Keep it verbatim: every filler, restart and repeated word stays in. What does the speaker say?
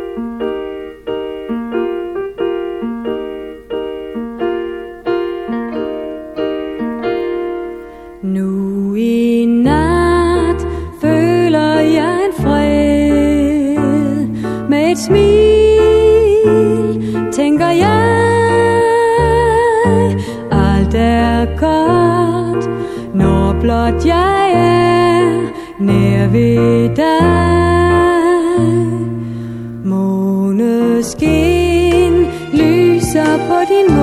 Nu i nat føler jeg en fred. Med et smil tænker jeg, alt er godt, når blot jeg er nær ved dig. Måneskin lyser på din